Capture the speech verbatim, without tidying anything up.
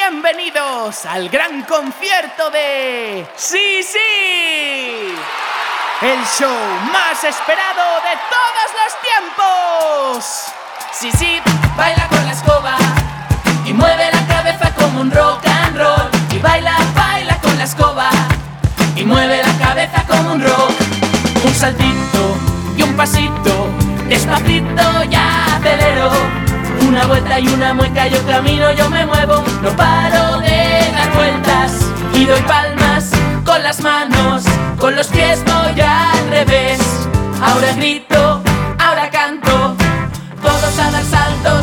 Bienvenidos al gran concierto de ¡Sí, sí! El show más esperado de todos los tiempos. Sí, sí, baila con la escoba y mueve la cabeza como un rock and roll. Y baila, baila con la escoba y mueve la cabeza como un rock. Un saltito y un pasito, despacito ya acelero. Una vuelta y una mueca, yo camino, yo me muevo. No paro de dar vueltas y doy palmas con las manos, con los pies voy al revés. Ahora grito, ahora canto, todos a dar saltos.